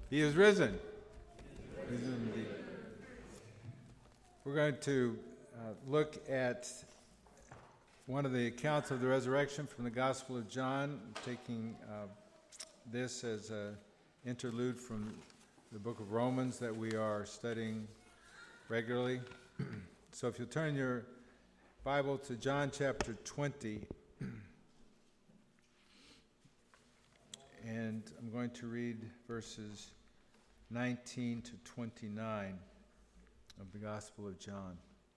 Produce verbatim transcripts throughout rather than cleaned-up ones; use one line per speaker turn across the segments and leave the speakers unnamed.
He is risen. He is risen indeed. We're going to uh, look at one of the accounts of the resurrection from the Gospel of John, taking uh, this as an interlude from the book of Romans that we are studying regularly. So if you'll turn your Bible to John chapter twenty, and I'm going to read verses nineteen to twenty-nine of the Gospel of John.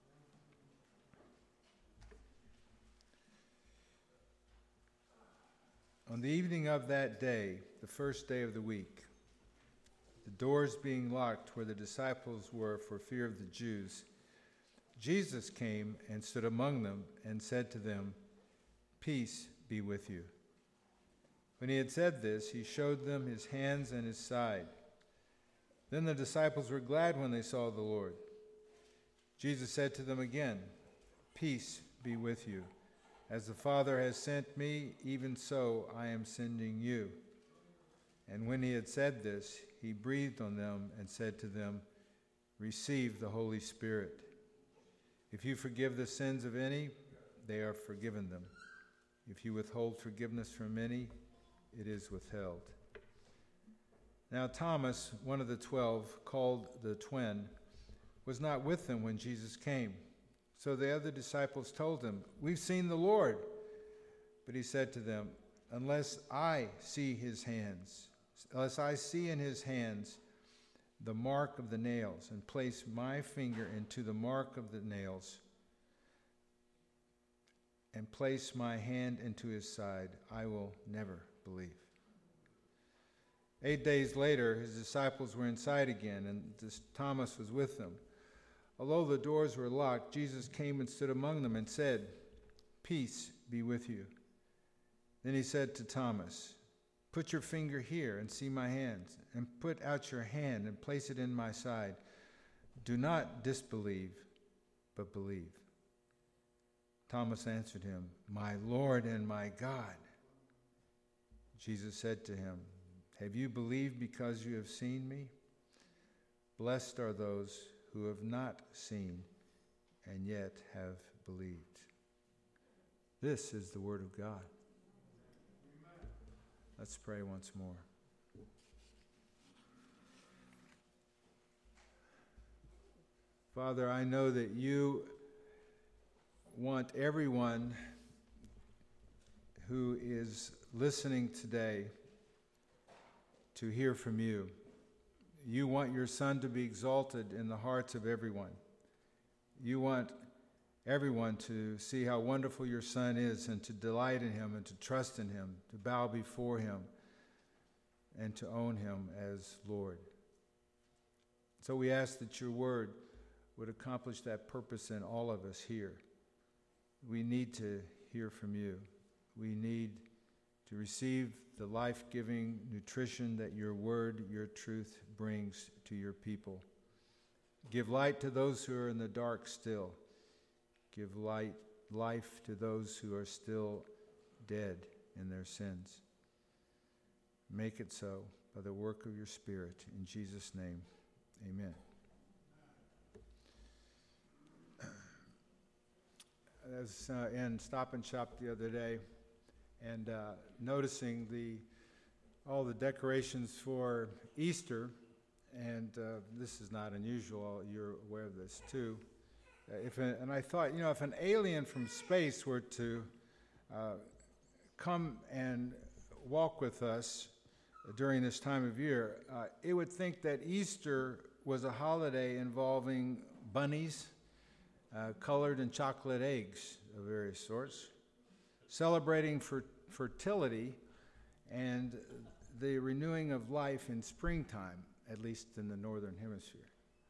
On the evening of that day, the first day of the week, the doors being locked where the disciples were for fear of the Jews, Jesus came and stood among them and said to them, "Peace be with you." When he had said this, he showed them his hands and his side. Then the disciples were glad when they saw the Lord. Jesus said to them again, "Peace be with you. As the Father has sent me, even so I am sending you." And when he had said this, he breathed on them and said to them, "Receive the Holy Spirit. If you forgive the sins of any, they are forgiven them. If you withhold forgiveness from any, it is withheld." Now Thomas, one of the twelve, called the twin, was not with them when Jesus came. So the other disciples told him, "We've seen the Lord." But he said to them, "Unless I see his hands, unless I see in his hands the mark of the nails, and place my finger into the mark of the nails, and place my hand into his side, I will never believe." Eight days later, his disciples were inside again, and this Thomas was with them. Although the doors were locked, Jesus came and stood among them and said, "Peace be with you." Then he said to Thomas, "Put your finger here and see my hands, and put out your hand and place it in my side. Do not disbelieve, but believe." Thomas answered him, "My Lord and my God." Jesus said to him, "Have you believed because you have seen me? Blessed are those who have not seen and yet have believed." This is the word of God. Let's pray once more. Father, I know that you want everyone who is listening today to hear from you. You want your Son to be exalted in the hearts of everyone. You want everyone to see how wonderful your Son is and to delight in him and to trust in him, to bow before him and to own him as Lord. So we ask that your word would accomplish that purpose in all of us here. We need to hear from you. We need to receive the life-giving nutrition that your word, your truth brings to your people. Give light to those who are in the dark still. Give light, life to those who are still dead in their sins. Make it so by the work of your Spirit. In Jesus' name, amen. I was uh, in Stop and Shop the other day, and uh, noticing the all the decorations for Easter, and uh, this is not unusual, you're aware of this too. Uh, if a, and I thought, you know, if an alien from space were to uh, come and walk with us during this time of year, uh, it would think that Easter was a holiday involving bunnies, uh, colored and chocolate eggs of various sorts, celebrating for fertility and the renewing of life in springtime, at least in the northern hemisphere.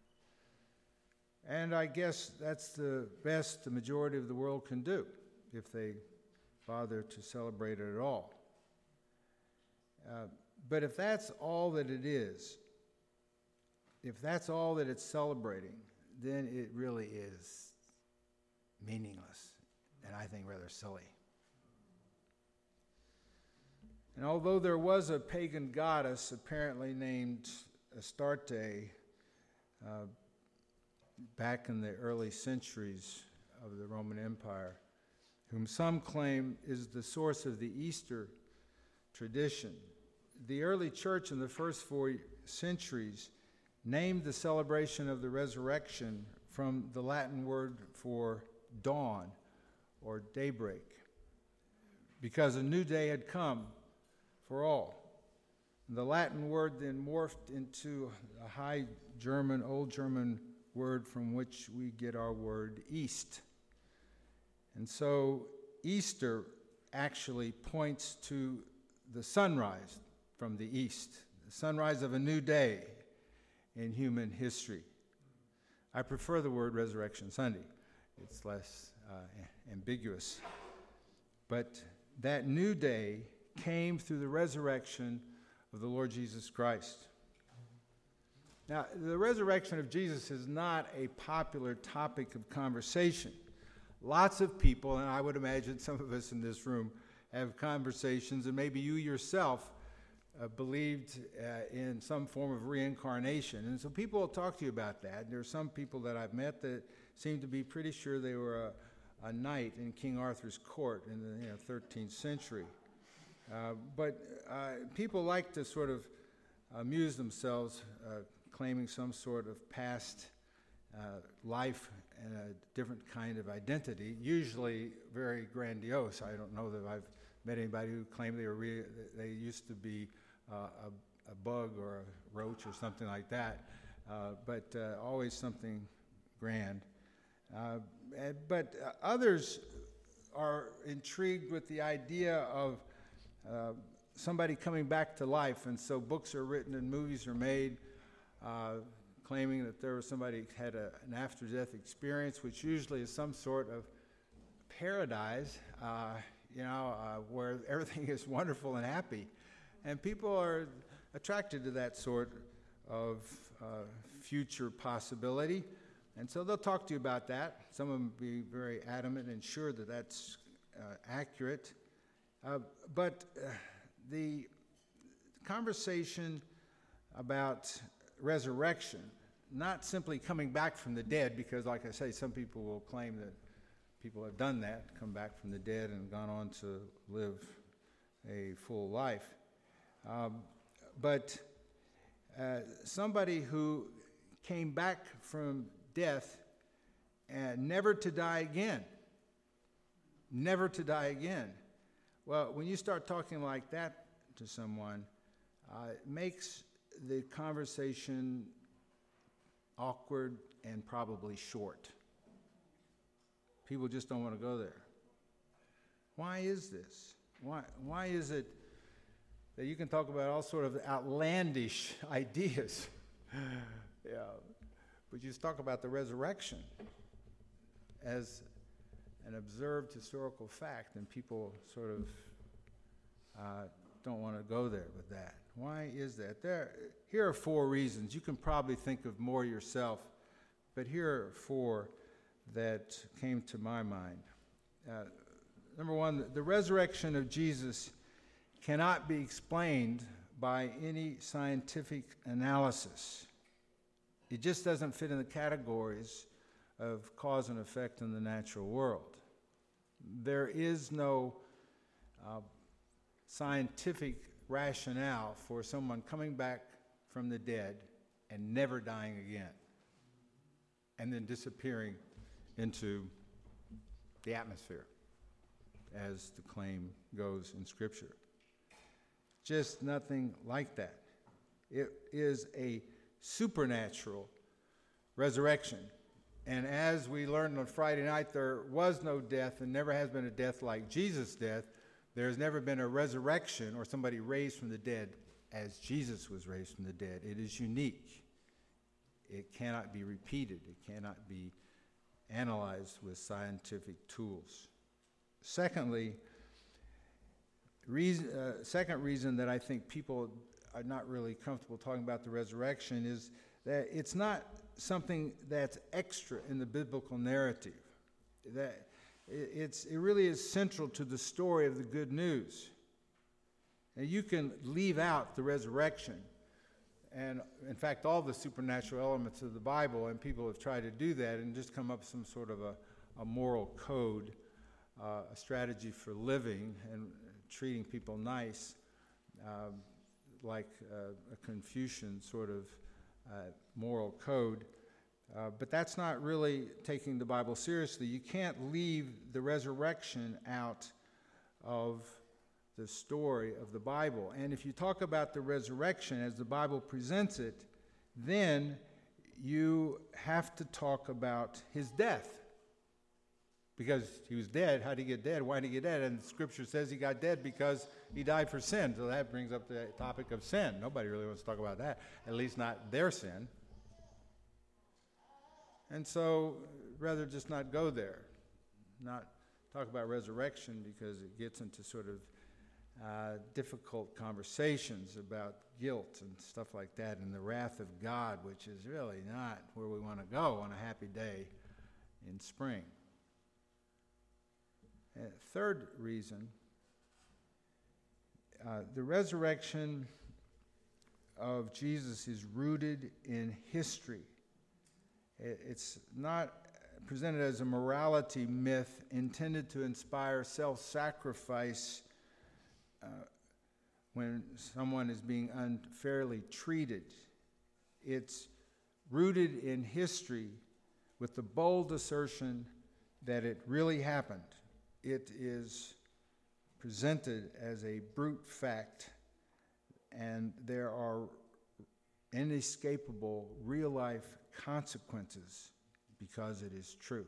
And I guess that's the best the majority of the world can do if they bother to celebrate it at all. Uh, but if that's all that it is, if that's all that it's celebrating, then it really is meaningless and I think rather silly. And although there was a pagan goddess apparently named Astarte, uh, back in the early centuries of the Roman Empire, whom some claim is the source of the Easter tradition. The early church in the first four centuries named the celebration of the resurrection from the Latin word for dawn or daybreak, because a new day had come for all. The Latin word then morphed into a High German, Old German word from which we get our word East. And so Easter actually points to the sunrise from the east, the sunrise of a new day in human history. I prefer the word Resurrection Sunday. It's less uh, ambiguous. But that new day came through the resurrection of the Lord Jesus Christ. Now, the resurrection of Jesus is not a popular topic of conversation. Lots of people, and I would imagine some of us in this room, have conversations, and maybe you yourself uh, believed uh, in some form of reincarnation. And so people will talk to you about that. There are some people that I've met that seem to be pretty sure they were a, a knight in King Arthur's court in the you know, thirteenth century. Uh, but uh, people like to sort of amuse themselves uh, claiming some sort of past uh, life and a different kind of identity, usually very grandiose. I don't know that I've met anybody who claimed they were re- they used to be uh, a, a bug or a roach or something like that, uh, but uh, always something grand. Uh, and, but uh, others are intrigued with the idea of uh, somebody coming back to life, and so books are written and movies are made uh, claiming that there was somebody who had a, an after-death experience, which usually is some sort of paradise, uh, you know, uh, where everything is wonderful and happy. And people are attracted to that sort of uh, future possibility. And so they'll talk to you about that. Some of them be very adamant and sure that that's uh, accurate. Uh, but uh, the conversation about resurrection, not simply coming back from the dead, because like I say, some people will claim that people have done that, come back from the dead and gone on to live a full life. Um, but uh, somebody who came back from death and never to die again, never to die again. Well, when you start talking like that to someone, uh, it makes the conversation awkward and probably short. People just don't want to go there. Why is this? Why, why is it that you can talk about all sort of outlandish ideas, yeah, but you just talk about the resurrection as an observed historical fact, and people sort of uh, don't want to go there with that. Why is that? There, here are four reasons. You can probably think of more yourself, but here are four that came to my mind. Uh, number one, the resurrection of Jesus cannot be explained by any scientific analysis. It just doesn't fit in the categories of cause and effect in the natural world. There is no uh, scientific rationale for someone coming back from the dead and never dying again, and then disappearing into the atmosphere, as the claim goes in Scripture. Just nothing like that. It is a supernatural resurrection. And as we learned on Friday night, there was no death and never has been a death like Jesus' death. There has never been a resurrection or somebody raised from the dead as Jesus was raised from the dead. It is unique. It cannot be repeated. It cannot be analyzed with scientific tools. Secondly, reason, uh, second reason that I think people are not really comfortable talking about the resurrection is that it's not something that's extra in the biblical narrative. That it's, it really is central to the story of the good news. And you can leave out the resurrection and in fact, all the supernatural elements of the Bible, and people have tried to do that and just come up with some sort of a, a moral code, uh, a strategy for living and treating people nice, uh, like uh, a Confucian sort of uh, moral code. Uh, but that's not really taking the Bible seriously. You can't leave the resurrection out of the story of the Bible. And if you talk about the resurrection as the Bible presents it, then you have to talk about his death. Because he was dead. How did he get dead? Why did he get dead? And the scripture says he got dead because he died for sin. So that brings up the topic of sin. Nobody really wants to talk about that, at least not their sin. And so, rather just not go there, not talk about resurrection, because it gets into sort of uh, difficult conversations about guilt and stuff like that, and the wrath of God, which is really not where we want to go on a happy day in spring. Uh, third reason, uh, the resurrection of Jesus is rooted in history. It's not presented as a morality myth intended to inspire self-sacrifice uh, when someone is being unfairly treated. It's rooted in history with the bold assertion that it really happened. It is presented as a brute fact, and there are inescapable real-life consequences because it is true.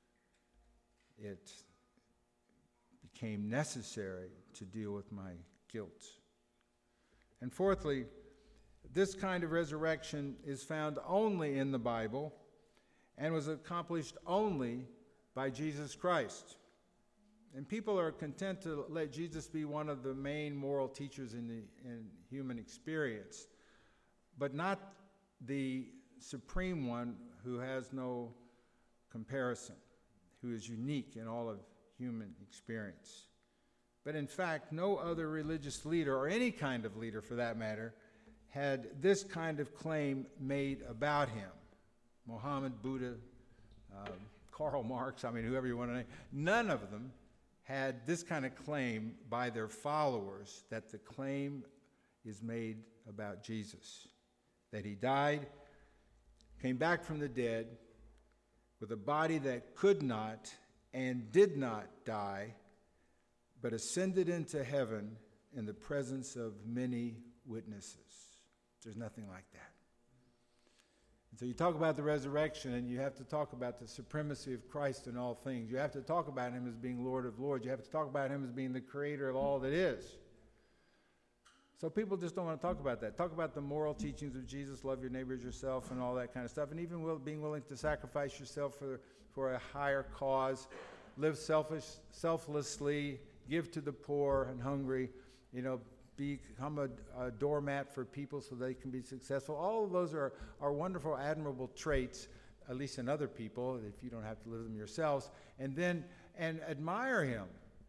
It became necessary to deal with my guilt. And fourthly, this kind of resurrection is found only in the Bible and was accomplished only by Jesus Christ. And people are content to let Jesus be one of the main moral teachers in the in human experience, but not the supreme one who has no comparison, who is unique in all of human experience. But in fact, no other religious leader, or any kind of leader for that matter, had this kind of claim made about him. Muhammad, Buddha, uh, Karl Marx, I mean, whoever you want to name, none of them had this kind of claim by their followers, that the claim is made about Jesus, that he died, came back from the dead with a body that could not and did not die, but ascended into heaven in the presence of many witnesses. There's nothing like that. And so you talk about the resurrection, and you have to talk about the supremacy of Christ in all things. You have to talk about him as being Lord of Lords. You have to talk about him as being the creator of all that is. So people just don't want to talk about that. Talk about the moral teachings of Jesus, love your neighbor as yourself, and all that kind of stuff, and even will, being willing to sacrifice yourself for, for a higher cause, live selfish, selflessly, give to the poor and hungry, you know, become a, a doormat for people so they can be successful. All of those are, are wonderful, admirable traits, at least in other people, if you don't have to live them yourselves, and then and admire him.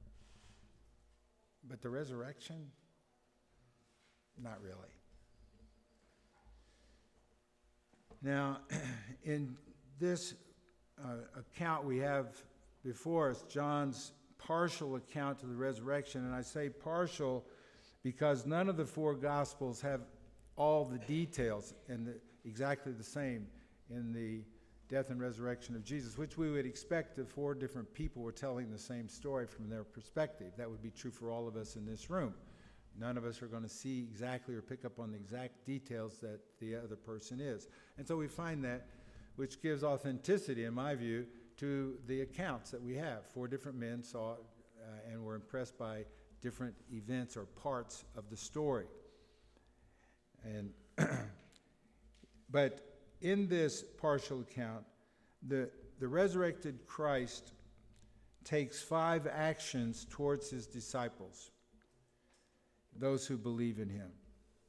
But the resurrection? Not really. Now, in this uh, account we have before us, John's partial account of the resurrection, and I say partial because none of the four Gospels have all the details and the, exactly the same in the death and resurrection of Jesus, which we would expect if four different people were telling the same story from their perspective. That would be true for all of us in this room. None of us are going to see exactly or pick up on the exact details that the other person is. And so we find that, which gives authenticity, in my view, to the accounts that we have. Four different men saw uh, and were impressed by different events or parts of the story. And but in this partial account, the, the resurrected Christ takes five actions towards his disciples, those who believe in him.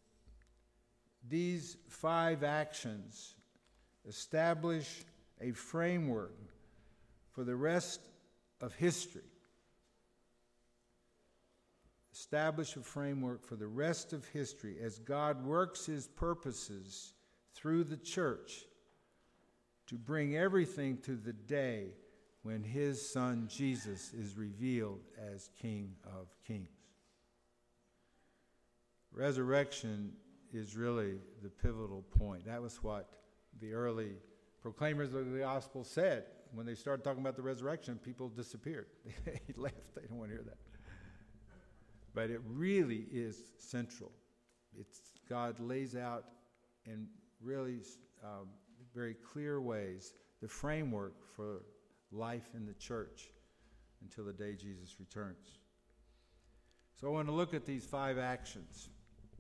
These five actions establish a framework for the rest of history, establish a framework for the rest of history as God works his purposes through the church to bring everything to the day when his son Jesus is revealed as King of Kings. Resurrection is really the pivotal point. That was what the early proclaimers of the gospel said. When they started talking about the resurrection, people disappeared. They left. They don't want to hear that. But it really is central. It's God lays out in really um, very clear ways the framework for life in the church until the day Jesus returns. So I want to look at these five actions,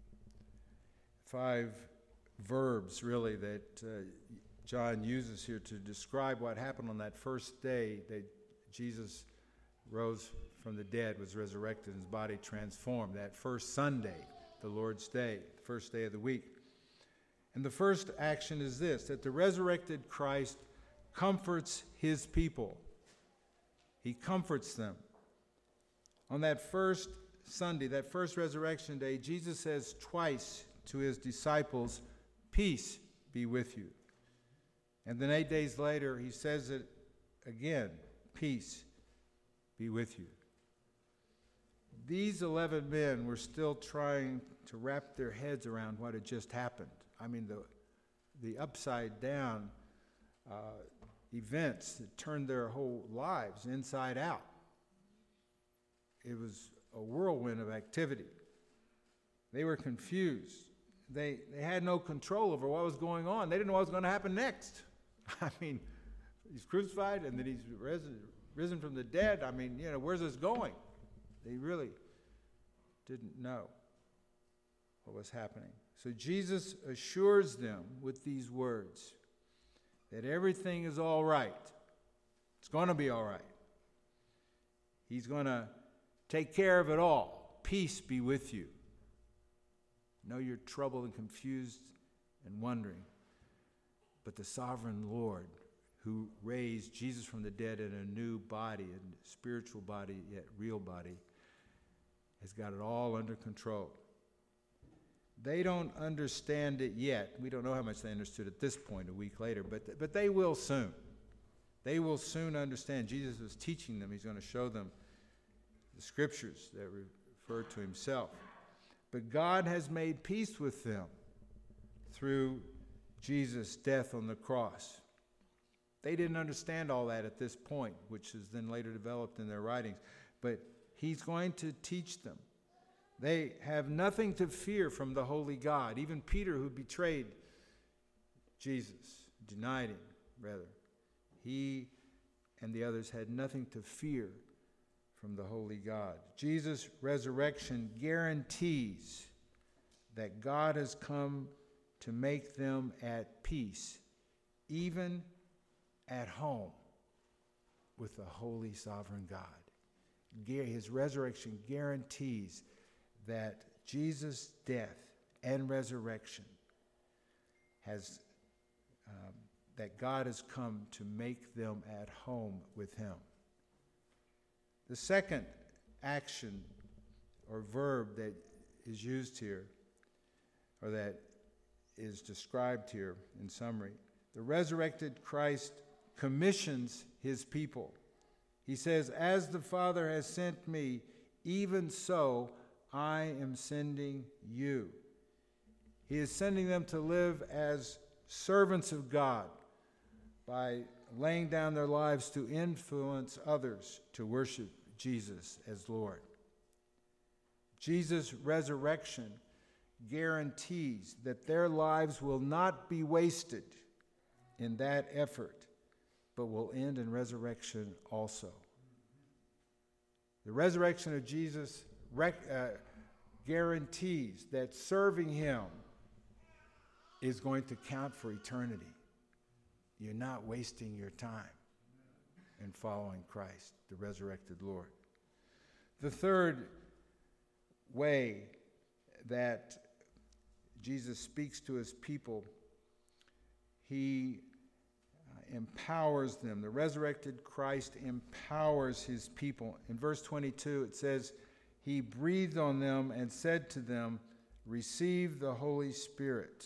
five verbs really that uh, John uses here to describe what happened on that first day that Jesus rose from the dead, was resurrected, and his body transformed. That first Sunday, the Lord's Day, the first day of the week. And the first action is this, that the resurrected Christ comforts his people. He comforts them. On that first Sunday, that first resurrection day, Jesus says twice to his disciples, "Peace be with you." And then eight days later, he says it again, "Peace be with you." These eleven men were still trying to wrap their heads around what had just happened. I mean, the, the upside down uh, events that turned their whole lives inside out. It was a whirlwind of activity. They were confused. They, they had no control over what was going on. They didn't know what was going to happen next. I mean, he's crucified and then he's risen, risen from the dead. I mean, you know, where's this going? They really didn't know what was happening. So Jesus assures them with these words that everything is all right. It's going to be all right. He's going to take care of it all. Peace be with you. I know you're troubled and confused and wondering, but the sovereign Lord who raised Jesus from the dead in a new body, a spiritual body, yet real body, has got it all under control. They don't understand it yet. We don't know how much they understood at this point, a week later, but, but they will soon. They will soon understand. Jesus was teaching them. He's going to show them the scriptures that refer to himself. But God has made peace with them through Jesus' death on the cross. They didn't understand all that at this point, which is then later developed in their writings. But he's going to teach them. They have nothing to fear from the holy God. Even Peter, who betrayed Jesus, denied him, rather, he and the others had nothing to fear from the holy God. Jesus' resurrection guarantees that God has come to make them at peace, even at home with the holy sovereign God. His resurrection guarantees that Jesus' death and resurrection has, um, that God has come to make them at home with him. The second action or verb that is used here, or that is described here in summary, the resurrected Christ commissions his people. He says, "As the Father has sent me, even so I am sending you." He is sending them to live as servants of God by laying down their lives to influence others to worship Jesus as Lord. Jesus' resurrection guarantees that their lives will not be wasted in that effort, but will end in resurrection also. The resurrection of Jesus rec- uh, guarantees that serving him is going to count for eternity. You're not wasting your time in following Christ, the resurrected Lord. The third way that Jesus speaks to his people, he uh, empowers them. The resurrected Christ empowers his people. In verse twenty-two, it says, he breathed on them and said to them, "Receive the Holy Spirit."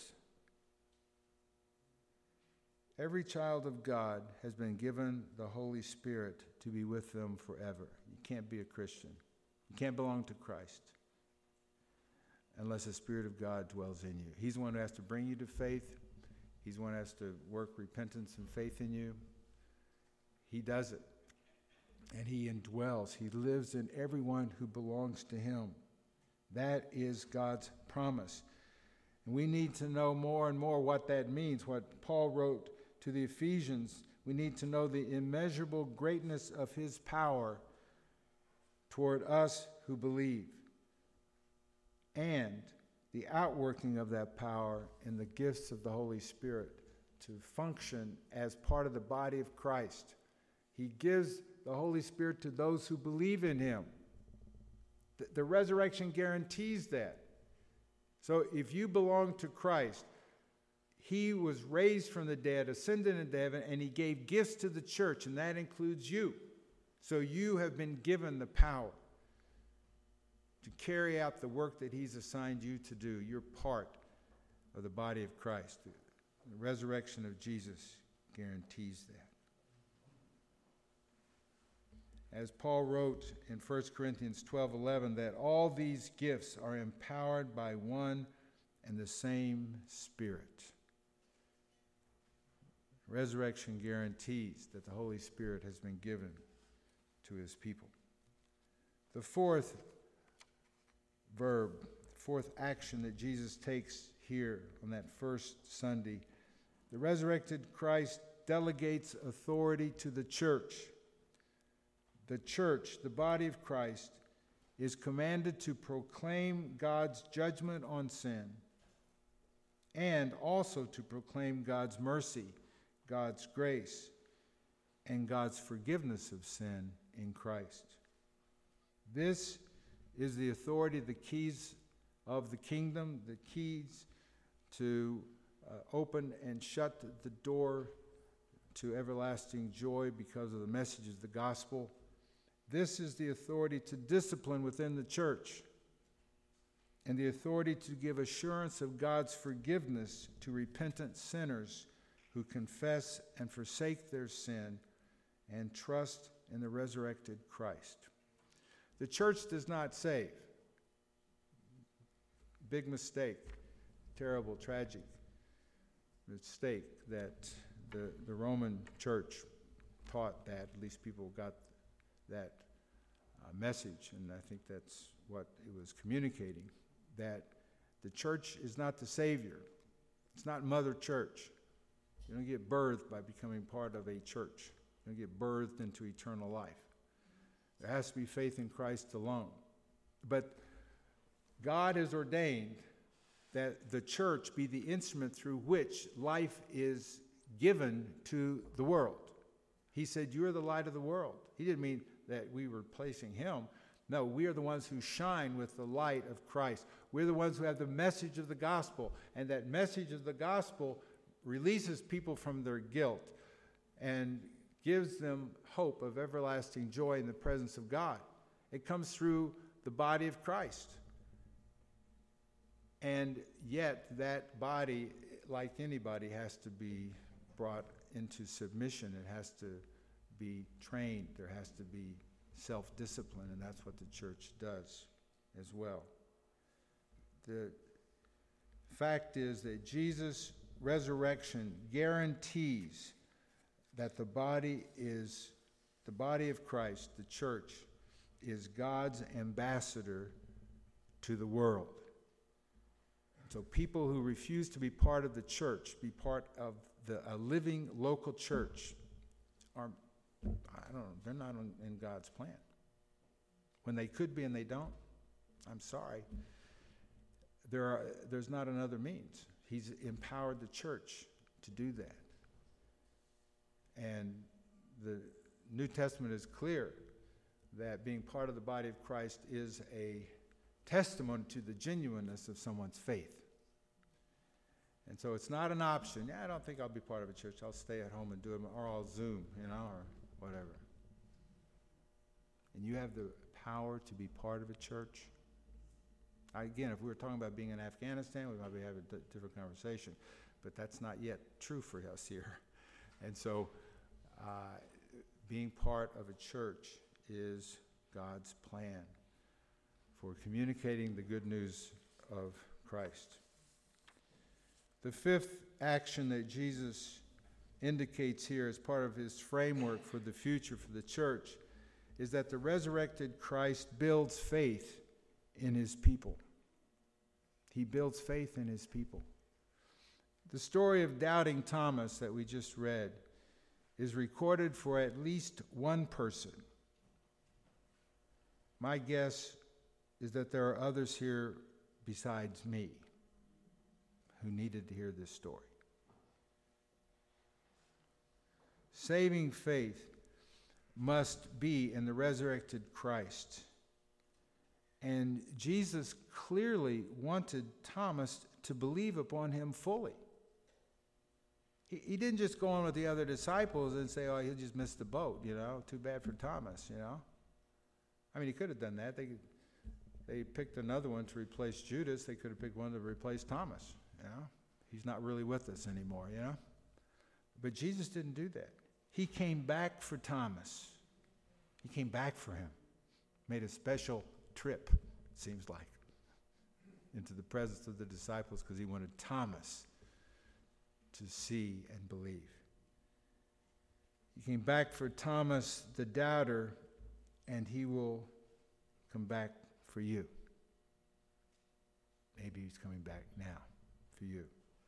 Every child of God has been given the Holy Spirit to be with them forever. You can't be a Christian. You can't belong to Christ unless the Spirit of God dwells in you. He's the one who has to bring you to faith. He's the one who has to work repentance and faith in you. He does it. And he indwells. He lives in everyone who belongs to him. That is God's promise. And we need to know more and more what that means, what Paul wrote to the Ephesians. We need to know the immeasurable greatness of his power toward us who believe, and the outworking of that power in the gifts of the Holy Spirit to function as part of the body of Christ. He gives the Holy Spirit to those who believe in him. The, the resurrection guarantees that. So if you belong to Christ, he was raised from the dead, ascended into heaven, and he gave gifts to the church, and that includes you. So you have been given the power to carry out the work that he's assigned you to do. You're part of the body of Christ. The resurrection of Jesus guarantees that. As Paul wrote in First Corinthians twelve eleven, that all these gifts are empowered by one and the same Spirit. Resurrection guarantees that the Holy Spirit has been given to his people. The fourth verb, fourth action that Jesus takes here on that first Sunday, the resurrected Christ delegates authority to the church. The church, the body of Christ, is commanded to proclaim God's judgment on sin and also to proclaim God's mercy, God's grace, and God's forgiveness of sin in Christ. This is the authority, the keys of the kingdom, the keys to uh, open and shut the door to everlasting joy because of the message of the gospel. This is the authority to discipline within the church and the authority to give assurance of God's forgiveness to repentant sinners who confess and forsake their sin and trust in the resurrected Christ. The church does not save. Big mistake, terrible, tragic mistake that the, the Roman church taught that. At least people got that uh, message, and I think that's what it was communicating, that the church is not the Savior. It's not Mother Church. You don't get birthed by becoming part of a church. You don't get birthed into eternal life. There has to be faith in Christ alone. But God has ordained that the church be the instrument through which life is given to the world. He said, "You are the light of the world." He didn't mean that we were replacing him. No, we are the ones who shine with the light of Christ. We're the ones who have the message of the gospel. And that message of the gospel releases people from their guilt and gives them hope of everlasting joy in the presence of God. It comes through the body of Christ. And yet that body, like anybody, has to be brought into submission. It has to be trained. There has to be self-discipline, and that's what the church does as well. The fact is that Jesus' resurrection guarantees that the body is, the body of Christ, the church, is God's ambassador to the world. So people who refuse to be part of the church, be part of the, a living local church, are, I don't know, they're not on, in God's plan. When they could be and they don't, I'm sorry. There are, there's not another means. He's empowered the church to do that. And the New Testament is clear that being part of the body of Christ is a testimony to the genuineness of someone's faith. And so it's not an option. Yeah, I don't think I'll be part of a church. I'll stay at home and do it, or I'll Zoom, you know, or whatever. And you have the power to be part of a church? Again, if we were talking about being in Afghanistan, we might be having a d- different conversation. But that's not yet true for us here. And so uh, being part of a church is God's plan for communicating the good news of Christ. The fifth action that Jesus indicates here as part of his framework for the future for the church is that the resurrected Christ builds faith in his people. He builds faith in his people. The story of doubting Thomas that we just read is recorded for at least one person. My guess is that there are others here besides me who needed to hear this story. Saving faith must be in the resurrected Christ. And Jesus clearly wanted Thomas to believe upon him fully. He, he didn't just go on with the other disciples and say, oh, he just missed the boat, you know, too bad for Thomas, you know. I mean, he could have done that. They they picked another one to replace Judas. They could have picked one to replace Thomas, you know. He's not really with us anymore, you know. But Jesus didn't do that. He came back for Thomas. He came back for him. Made a special trip, it seems like, into the presence of the disciples because he wanted Thomas to see and believe. He came back for Thomas the doubter, and he will come back for you. Maybe he's coming back now for you.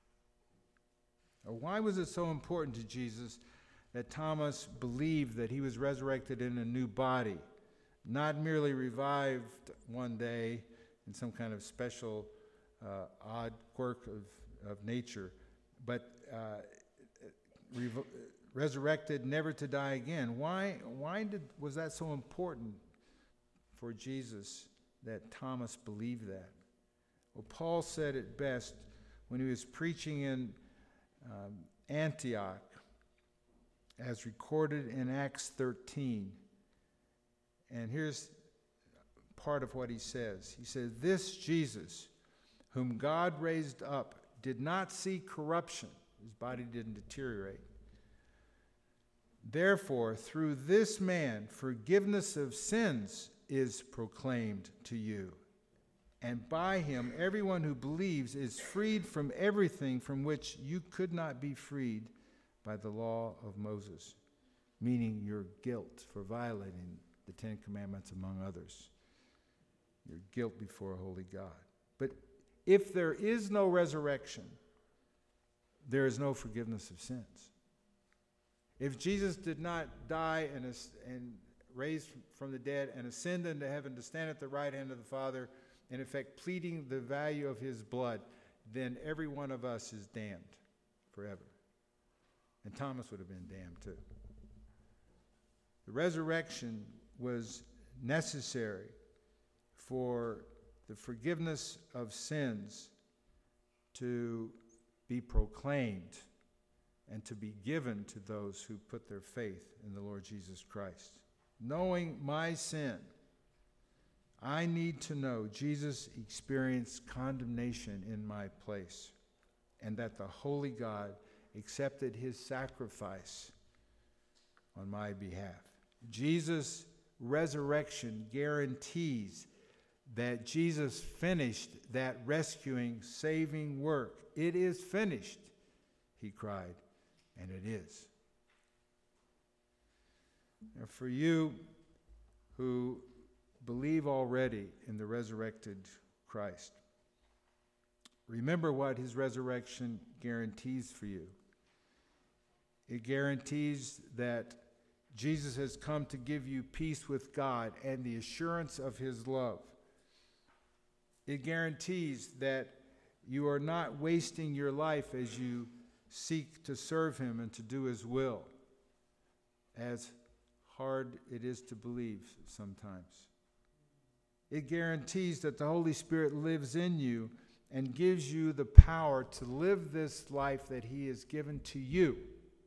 Now, why was it so important to Jesus that Thomas believed that he was resurrected in a new body? Not merely revived one day in some kind of special uh, odd quirk of, of nature, but uh, revo- resurrected never to die again. Why, why did, was that so important for Jesus that Thomas believed that? Well, Paul said it best when he was preaching in um, Antioch, as recorded in Acts thirteen. And here's part of what he says. He says, this Jesus, whom God raised up, did not see corruption. His body didn't deteriorate. Therefore, through this man, forgiveness of sins is proclaimed to you. And by him, everyone who believes is freed from everything from which you could not be freed by the law of Moses, meaning your guilt for violating the Ten Commandments, among others. Your guilt before a holy God. But if there is no resurrection, there is no forgiveness of sins. If Jesus did not die and, and raise from the dead and ascend into heaven to stand at the right hand of the Father, in effect pleading the value of his blood, then every one of us is damned forever. And Thomas would have been damned too. The resurrection was necessary for the forgiveness of sins to be proclaimed and to be given to those who put their faith in the Lord Jesus Christ. Knowing my sin, I need to know Jesus experienced condemnation in my place, and that the holy God accepted his sacrifice on my behalf. Jesus' resurrection guarantees that Jesus finished that rescuing, saving work. It is finished, he cried, and it is. Now, for you who believe already in the resurrected Christ, remember what his resurrection guarantees for you. It guarantees that Jesus has come to give you peace with God and the assurance of his love. It guarantees that you are not wasting your life as you seek to serve him and to do his will, as hard it is to believe sometimes. It guarantees that the Holy Spirit lives in you and gives you the power to live this life that he has given to you.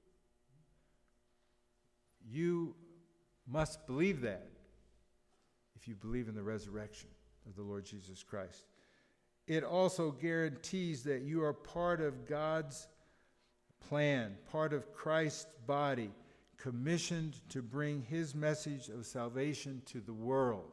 You must believe that if you believe in the resurrection of the Lord Jesus Christ. It also guarantees that you are part of God's plan, part of Christ's body, commissioned to bring his message of salvation to the world.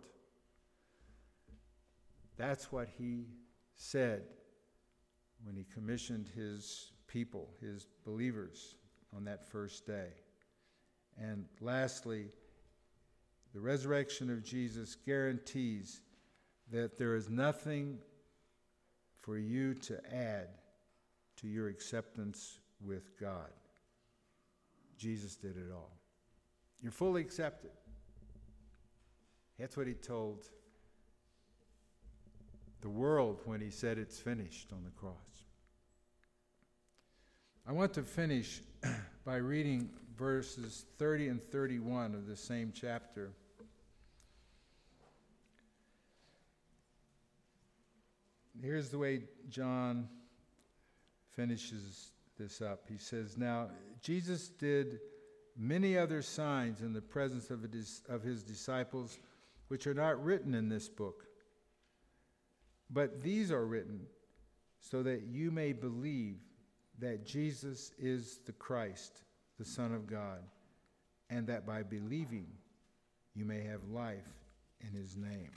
That's what he said when he commissioned his people, his believers, on that first day. And lastly, the resurrection of Jesus guarantees that there is nothing for you to add to your acceptance with God. Jesus did it all. You're fully accepted. That's what he told the world when he said it's finished on the cross. I want to finish by reading verses thirty and thirty-one of the same chapter. Here's the way John finishes this up. He says, "Now Jesus did many other signs in the presence of his, of his disciples, which are not written in this book. But these are written so that you may believe that Jesus is the Christ, the Son of God, and that by believing you may have life in his name."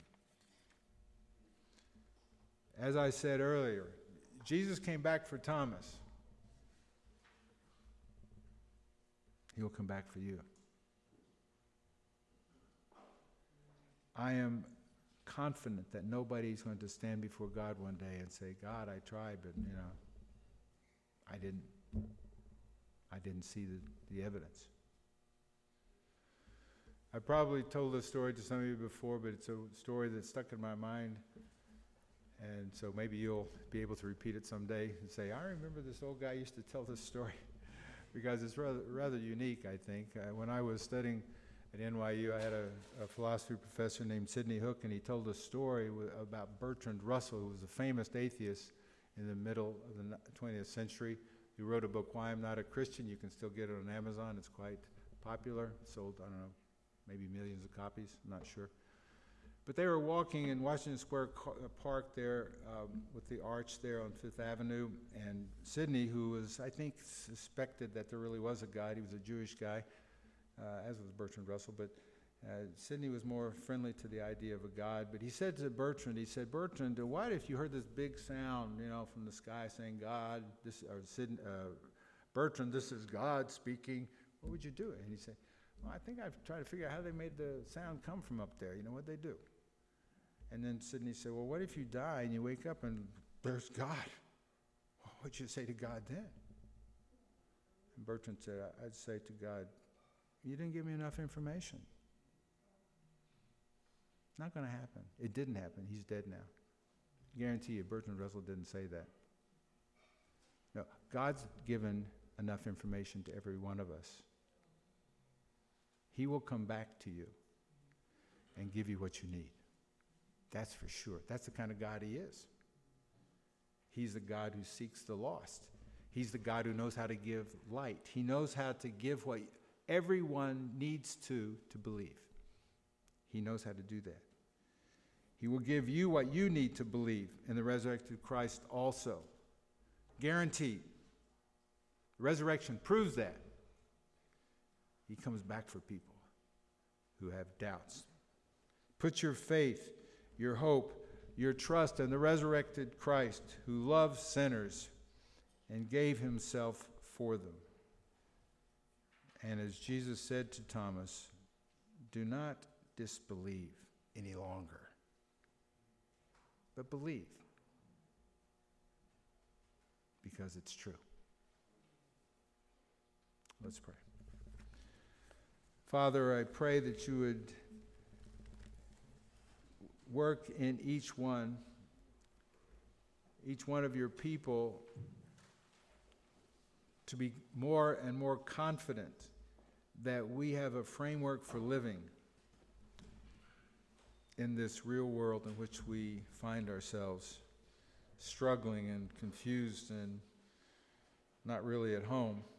As I said earlier, Jesus came back for Thomas. He will come back for you. I am confident that nobody's going to stand before God one day and say, "God, I tried, but, you know, I didn't, I didn't see the, the evidence." I probably told this story to some of you before, but it's a story that stuck in my mind. And so maybe you'll be able to repeat it someday and say, "I remember this old guy used to tell this story," because it's rather, rather unique, I think. Uh, when I was studying at N Y U, I had a, a philosophy professor named Sidney Hook, and he told a story w- about Bertrand Russell, who was a famous atheist in the middle of the twentieth century. He wrote a book, Why I'm Not a Christian. You can still get it on Amazon. It's quite popular. Sold, I don't know, maybe millions of copies. I'm not sure. But they were walking in Washington Square Park there um, with the arch there on Fifth Avenue, and Sidney, who was, I think, suspected that there really was a God. He was a Jewish guy, uh, as was Bertrand Russell, but uh, Sidney was more friendly to the idea of a God. But he said to Bertrand, he said, "Bertrand, what if you heard this big sound, you know, from the sky saying, 'God, this,' or Sid, uh, Bertrand, this is God speaking, what would you do?" And he said, "Well, I think I've tried to figure out how they made the sound come from up there. You know what they do?" And then Sidney said, "Well, what if you die and you wake up and there's God? What would you say to God then?" And Bertrand said, "I'd say to God, you didn't give me enough information. Not going to happen." It didn't happen. He's dead now. I guarantee you, Bertrand Russell didn't say that. No, God's given enough information to every one of us. He will come back to you and give you what you need. That's for sure. That's the kind of God he is. He's the God who seeks the lost. He's the God who knows how to give light. He knows how to give what everyone needs to to believe. He knows how to do that. He will give you what you need to believe in the resurrected Christ also. Guaranteed. The resurrection proves that. He comes back for people who have doubts. Put your faith, your hope, your trust in the resurrected Christ who loves sinners and gave himself for them. And as Jesus said to Thomas, do not disbelieve any longer, but believe, because it's true. Let's pray. Father, I pray that you would work in each one, each one of your people, to be more and more confident that we have a framework for living in this real world in which we find ourselves struggling and confused and not really at home.